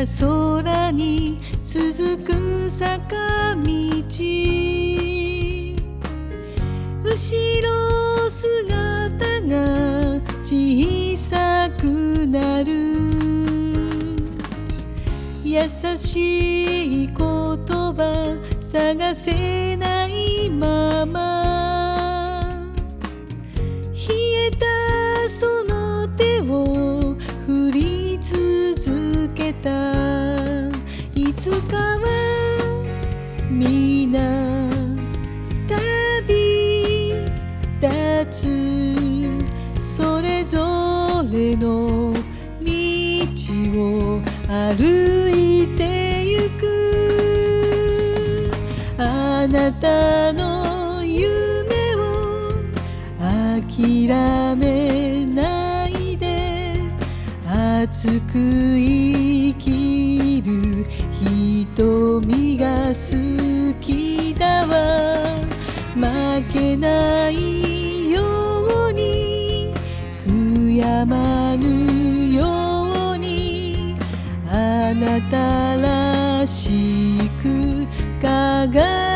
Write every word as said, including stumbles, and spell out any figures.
空に続く坂道、後ろ姿が小さくなる、優しい言葉探せないまま、冷えたその手を振り続けた、いつかは皆旅立つ、それぞれの道を歩いてゆく、あなたの夢を諦めないで、熱く生きる瞳が好きだわ、負けないように悔やまぬように、あなたらしく輝く